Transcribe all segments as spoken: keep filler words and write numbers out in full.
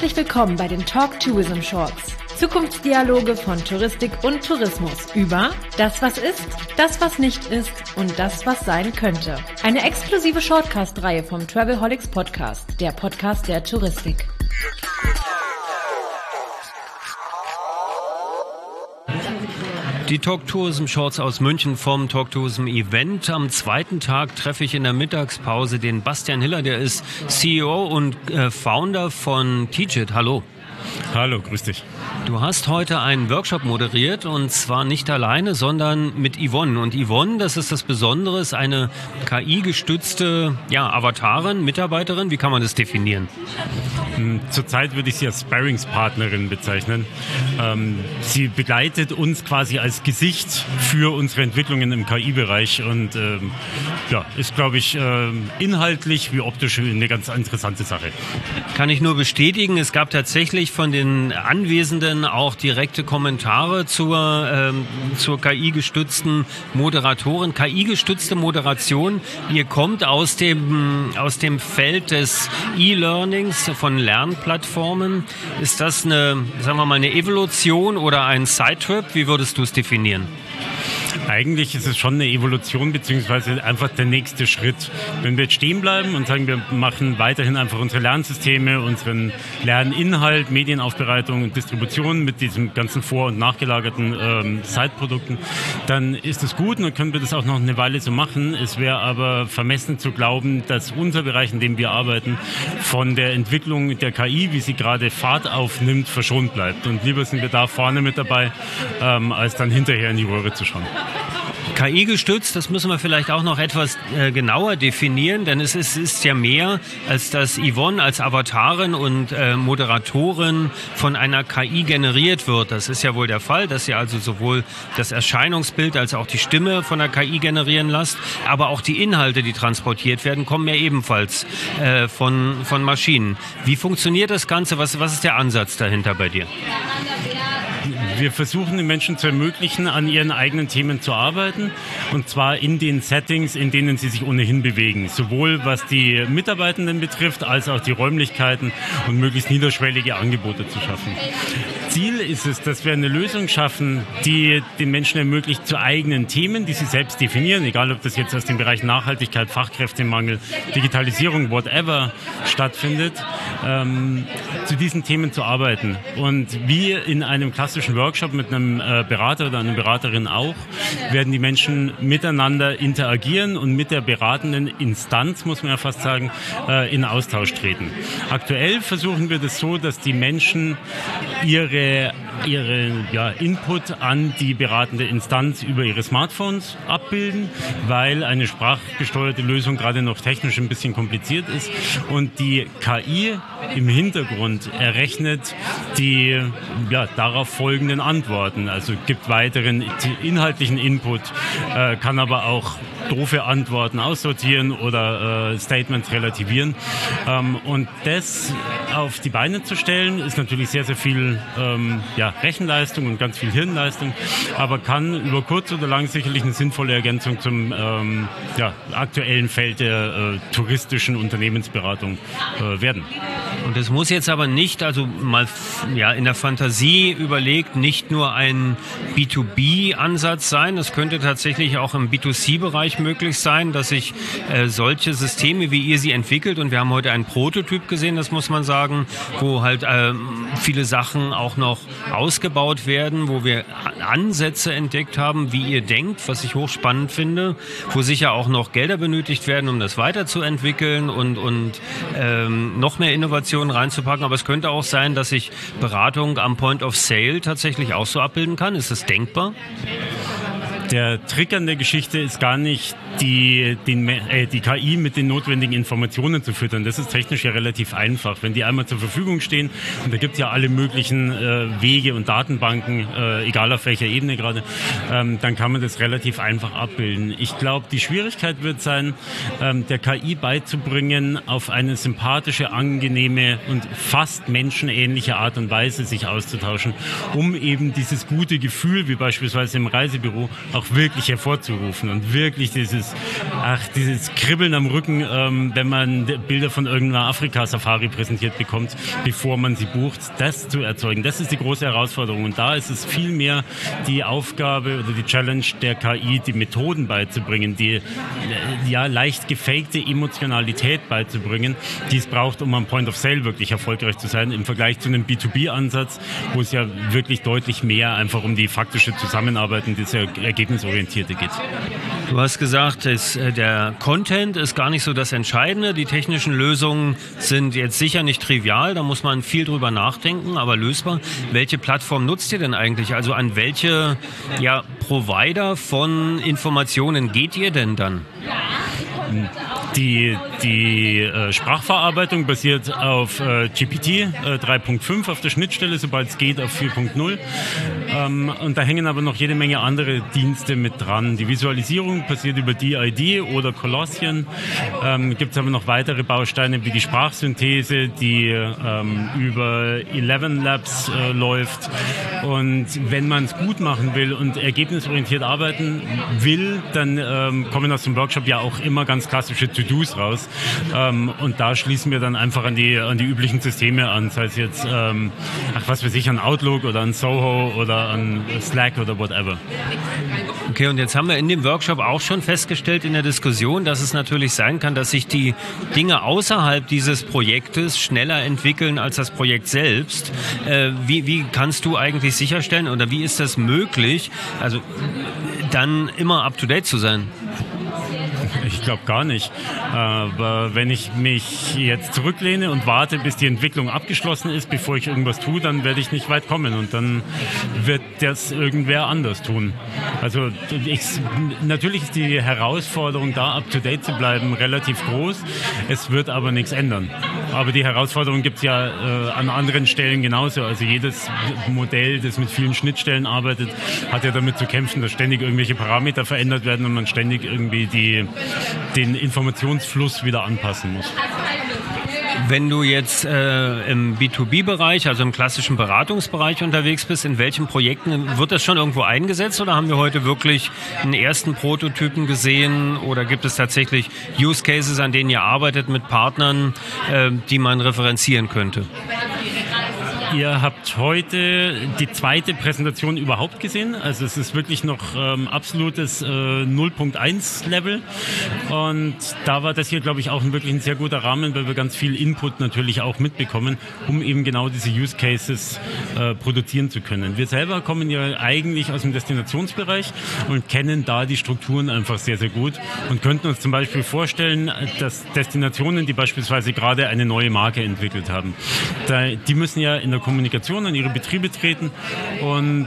Herzlich willkommen bei den Talk Tourism Shorts. Zukunftsdialoge von Touristik und Tourismus über das, was ist, das, was nicht ist und das, was sein könnte. Eine exklusive Shortcast-Reihe vom Travelholics Podcast, der Podcast der Touristik. Die Talk Tourism Shorts aus München vom Talk Tourism Event. Am zweiten Tag treffe ich in der Mittagspause den Bastian Hiller, der ist C E O und äh, Founder von Teach-It. Hallo. Hallo, grüß dich. Du hast heute einen Workshop moderiert und zwar nicht alleine, sondern mit Yvonne. Und Yvonne, das ist das Besondere, ist eine K I-gestützte ja, Avatarin, Mitarbeiterin. Wie kann man das definieren? Zurzeit würde ich sie als Sparringspartnerin bezeichnen. Ähm, sie begleitet uns quasi als Gesicht für unsere Entwicklungen im K I-Bereich und ähm, ja, ist, glaube ich, äh, inhaltlich wie optisch eine ganz interessante Sache. Kann ich nur bestätigen, es gab tatsächlich von den Anwesenden auch direkte Kommentare zur, ähm, zur K I-gestützten Moderatorin. K I-gestützte Moderation, ihr kommt aus dem, aus dem Feld des E-Learnings, von Lernplattformen. Ist das eine, sagen wir mal, eine Evolution oder ein Sidetrip? Wie würdest du es definieren? Eigentlich ist es schon eine Evolution beziehungsweise einfach der nächste Schritt. Wenn wir jetzt stehen bleiben und sagen, wir machen weiterhin einfach unsere Lernsysteme, unseren Lerninhalt, Medienaufbereitung und Distribution mit diesen ganzen vor- und nachgelagerten ähm, Side-Produkten, dann ist es gut und dann können wir das auch noch eine Weile so machen. Es wäre aber vermessen zu glauben, dass unser Bereich, in dem wir arbeiten, von der Entwicklung der K I, wie sie gerade Fahrt aufnimmt, verschont bleibt. Und lieber sind wir da vorne mit dabei, ähm, als dann hinterher in die Röhre zu schauen. K I-gestützt, das müssen wir vielleicht auch noch etwas äh, genauer definieren, denn es ist, ist ja mehr, als dass Yvonne als Avatarin und äh, Moderatorin von einer K I generiert wird. Das ist ja wohl der Fall, dass ihr also sowohl das Erscheinungsbild als auch die Stimme von der K I generieren lasst, aber auch die Inhalte, die transportiert werden, kommen ja ebenfalls äh, von, von Maschinen. Wie funktioniert das Ganze? Was, was ist der Ansatz dahinter bei dir? Wir versuchen den Menschen zu ermöglichen, an ihren eigenen Themen zu arbeiten, und zwar in den Settings, in denen sie sich ohnehin bewegen. Sowohl was die Mitarbeitenden betrifft, als auch die Räumlichkeiten und möglichst niederschwellige Angebote zu schaffen. Ziel ist es, dass wir eine Lösung schaffen, die den Menschen ermöglicht, zu eigenen Themen, die sie selbst definieren, egal ob das jetzt aus dem Bereich Nachhaltigkeit, Fachkräftemangel, Digitalisierung, whatever stattfindet, ähm, zu diesen Themen zu arbeiten. Und wie in einem klassischen Workshop mit einem äh, Berater oder einer Beraterin auch, werden die Menschen miteinander interagieren und mit der beratenden Instanz, muss man ja fast sagen, äh, in Austausch treten. Aktuell versuchen wir das so, dass die Menschen ihre ihre ja, Input an die beratende Instanz über ihre Smartphones abbilden, weil eine sprachgesteuerte Lösung gerade noch technisch ein bisschen kompliziert ist und die K I im Hintergrund errechnet die ja, darauf folgenden Antworten, also gibt weiteren inhaltlichen Input, äh, kann aber auch doofe Antworten aussortieren oder äh, Statements relativieren. Ähm, und das auf die Beine zu stellen, ist natürlich sehr, sehr viel ähm, ja, Rechenleistung und ganz viel Hirnleistung, aber kann über kurz oder lang sicherlich eine sinnvolle Ergänzung zum ähm, ja, aktuellen Feld der äh, touristischen Unternehmensberatung äh, werden. Und es muss jetzt aber nicht, also mal ja, in der Fantasie überlegt, nicht nur ein B zwei B-Ansatz sein. Es könnte tatsächlich auch im B zwei C-Bereich möglich sein, dass sich äh, solche Systeme, wie ihr sie entwickelt, und wir haben heute einen Prototyp gesehen, das muss man sagen, wo halt äh, viele Sachen auch noch ausgebaut werden, wo wir Ansätze entdeckt haben, wie ihr denkt, was ich hochspannend finde, wo sicher auch noch Gelder benötigt werden, um das weiterzuentwickeln und, und ähm, noch mehr Innovationen reinzupacken. Aber es könnte auch sein, dass sich Beratung am Point of Sale tatsächlich auch so abbilden kann. Ist das denkbar? Der Trick an der Geschichte ist gar nicht, die, den, äh, die K I mit den notwendigen Informationen zu füttern. Das ist technisch ja relativ einfach. Wenn die einmal zur Verfügung stehen, und da gibt es ja alle möglichen äh, Wege und Datenbanken, äh, egal auf welcher Ebene gerade, ähm, dann kann man das relativ einfach abbilden. Ich glaube, die Schwierigkeit wird sein, ähm, der K I beizubringen, auf eine sympathische, angenehme und fast menschenähnliche Art und Weise sich auszutauschen, um eben dieses gute Gefühl, wie beispielsweise im Reisebüro, auch auch wirklich hervorzurufen und wirklich dieses, ach, dieses Kribbeln am Rücken, ähm, wenn man Bilder von irgendeiner Afrika-Safari präsentiert bekommt, bevor man sie bucht, das zu erzeugen. Das ist die große Herausforderung. Und da ist es viel mehr die Aufgabe oder die Challenge der K I, die Methoden beizubringen, die ja leicht gefakte Emotionalität beizubringen, die es braucht, um am Point of Sale wirklich erfolgreich zu sein, im Vergleich zu einem B zwei B-Ansatz, wo es ja wirklich deutlich mehr einfach um die faktische Zusammenarbeit und das Ergebnisorientierte geht. Du hast gesagt, es, der Content ist gar nicht so das Entscheidende. Die technischen Lösungen sind jetzt sicher nicht trivial, da muss man viel drüber nachdenken, aber lösbar. Welche Plattform nutzt ihr denn eigentlich? Also an welche ja, Provider von Informationen geht ihr denn dann? Die, die äh, Sprachverarbeitung basiert auf äh, G P T äh, drei Punkt fünf auf der Schnittstelle, sobald es geht auf vier Punkt null. Ähm, und da hängen aber noch jede Menge andere Dienste mit dran. Die Visualisierung passiert über D I D oder Colossian. Ähm, gibt es aber noch weitere Bausteine wie die Sprachsynthese, die ähm, über Eleven Labs äh, läuft. Und wenn man es gut machen will und ergebnisorientiert arbeiten will, dann ähm, kommen aus dem Workshop ja auch immer ganz klassische To-Dos raus. Ähm, und da schließen wir dann einfach an die, an die üblichen Systeme an, sei es jetzt, ähm, ach was weiß ich, an Outlook oder an Soho oder an Slack oder whatever. Okay, und jetzt haben wir in dem Workshop auch schon festgestellt in der Diskussion, dass es natürlich sein kann, dass sich die Dinge außerhalb dieses Projektes schneller entwickeln als das Projekt selbst. Äh, wie, wie kannst du eigentlich sicherstellen oder wie ist das möglich, also dann immer up-to-date zu sein? Ich glaube gar nicht. Aber wenn ich mich jetzt zurücklehne und warte, bis die Entwicklung abgeschlossen ist, bevor ich irgendwas tue, dann werde ich nicht weit kommen und dann wird das irgendwer anders tun. Also ich, natürlich ist die Herausforderung, da up-to-date zu bleiben, relativ groß. Es wird aber nichts ändern. Aber die Herausforderung gibt es ja äh, an anderen Stellen genauso. Also jedes Modell, das mit vielen Schnittstellen arbeitet, hat ja damit zu kämpfen, dass ständig irgendwelche Parameter verändert werden und man ständig irgendwie die den Informationsfluss wieder anpassen muss. Wenn du jetzt äh, im B zwei B-Bereich, also im klassischen Beratungsbereich unterwegs bist, in welchen Projekten wird das schon irgendwo eingesetzt oder haben wir heute wirklich einen ersten Prototypen gesehen oder gibt es tatsächlich Use Cases, an denen ihr arbeitet mit Partnern, äh, die man referenzieren könnte? Ihr habt heute die zweite Präsentation überhaupt gesehen. Also es ist wirklich noch ähm, absolutes äh, null Punkt eins Level. Und da war das hier, glaube ich, auch ein wirklich ein sehr guter Rahmen, weil wir ganz viel Input natürlich auch mitbekommen, um eben genau diese Use Cases äh, produzieren zu können. Wir selber kommen ja eigentlich aus dem Destinationsbereich und kennen da die Strukturen einfach sehr, sehr gut und könnten uns zum Beispiel vorstellen, dass Destinationen, die beispielsweise gerade eine neue Marke entwickelt haben, da, die müssen ja in der Kommunikation an ihre Betriebe treten und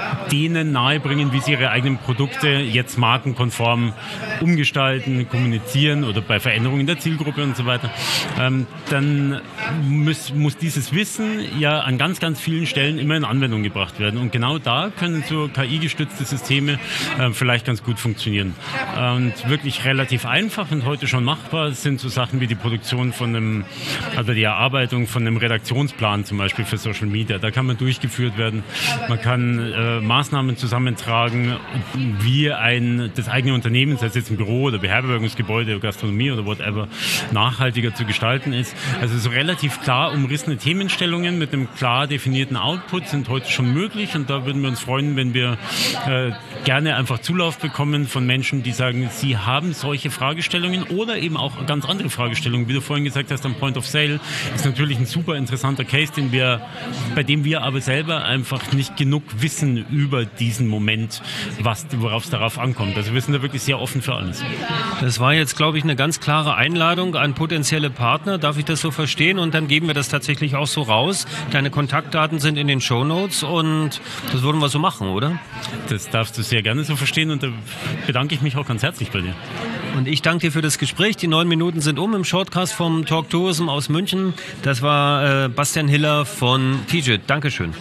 denen nahebringen, wie sie ihre eigenen Produkte jetzt markenkonform umgestalten, kommunizieren oder bei Veränderungen der Zielgruppe und so weiter. Ähm, dann muss, muss dieses Wissen ja an ganz, ganz vielen Stellen immer in Anwendung gebracht werden. Und genau da können so K I-gestützte Systeme äh, vielleicht ganz gut funktionieren. Und wirklich relativ einfach und heute schon machbar sind so Sachen wie die Produktion von einem, also die Erarbeitung von einem Redaktionsplan zum Beispiel für Social Media. Da kann man durchgeführt werden. Man kann äh, Maßnahmen zusammentragen, wie ein, das eigene Unternehmen, sei es jetzt ein Büro oder Beherbergungsgebäude oder Gastronomie oder whatever, nachhaltiger zu gestalten ist. Also so relativ klar umrissene Themenstellungen mit einem klar definierten Output sind heute schon möglich und da würden wir uns freuen, wenn wir äh, gerne einfach Zulauf bekommen von Menschen, die sagen, sie haben solche Fragestellungen oder eben auch ganz andere Fragestellungen. Wie du vorhin gesagt hast, am Point of Sale ist natürlich ein super interessanter Case, den wir bei dem wir aber selber einfach nicht genug wissen über diesen Moment, was, worauf es darauf ankommt. Also wir sind da wirklich sehr offen für alles. Das war jetzt, glaube ich, eine ganz klare Einladung an potenzielle Partner. Darf ich das so verstehen? Und dann geben wir das tatsächlich auch so raus. Deine Kontaktdaten sind in den Shownotes und das würden wir so machen, oder? Das darfst du sehr gerne so verstehen und da bedanke ich mich auch ganz herzlich bei dir. Und ich danke dir für das Gespräch. Die neun Minuten sind um im Shortcast vom Talk Tourism aus München. Das war äh, Bastian Hiller von T J I T. Dankeschön.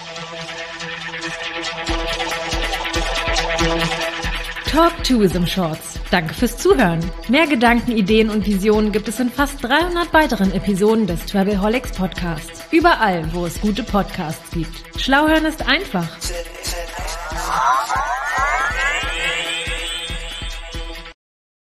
Talk Tourism Shorts. Danke fürs Zuhören. Mehr Gedanken, Ideen und Visionen gibt es in fast dreihundert weiteren Episoden des Travelholics Podcasts. Überall, wo es gute Podcasts gibt. Schlau hören ist einfach.